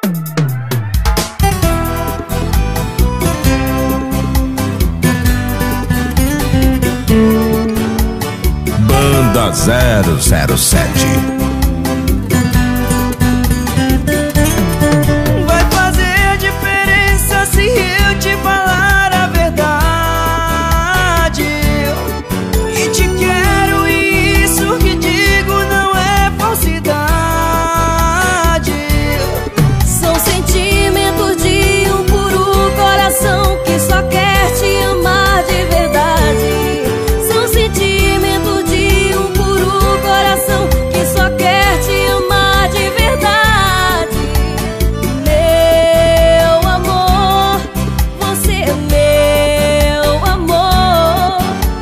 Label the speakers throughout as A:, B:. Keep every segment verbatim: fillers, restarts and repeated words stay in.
A: Banda zero zero sete.
B: Vai fazer diferença se eu te falar a verdade. E te quero, e isso que digo não é falsidade.
C: São sentimentos de um puro coração que só quer te amar de verdade. São sentimentos de um puro coração que só quer te amar de verdade. Meu amor, você é meu amor.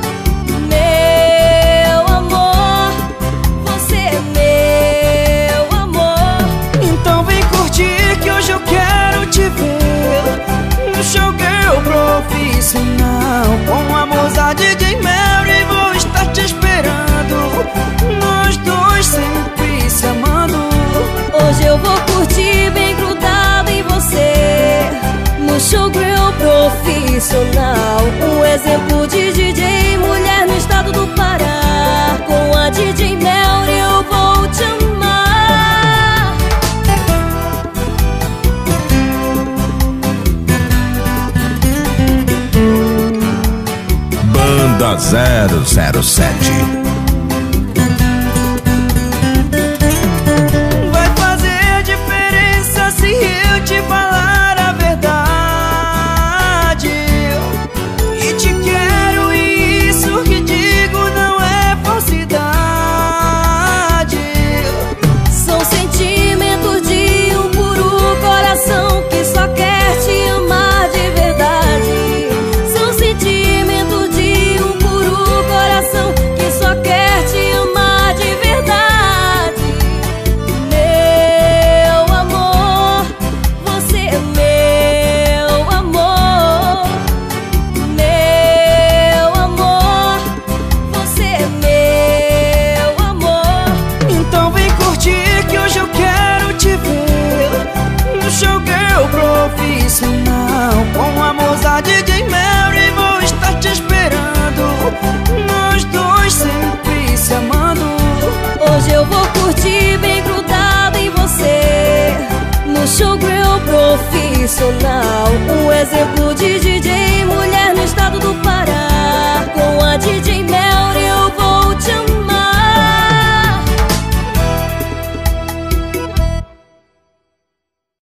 C: Meu amor, você é meu amor.
B: Então vem curtir que hoje eu quero te ver no showgirl profissional, com a moça D J Mary. Vou estar te esperando, nós dois sempre se amando.
C: Hoje eu vou curtir bem grudado em você, no showgirl profissional. Um exemplo de D J mulher no estado do Pará. Com a D J Mary eu vou te amar.
A: Banda zero zero sete.
B: Vai fazer diferença se eu te falar a verdade. E te quero, e isso que digo não é falsidade.
C: São sentimentos de um puro coração que só quer te amar de verdade. São sentimentos de um puro coração que só quer te amar de verdade. Meu amor, você é meu amor. Meu amor, você é meu amor.
B: Então vem curtir que hoje eu quero te ver no showgirl profissional, com a moça D J Mary. Vou estar te esperando, nós dois sempre se amando.
C: Hoje eu vou curtir bem grudado em você, no showgirl profissional. Um exemplo de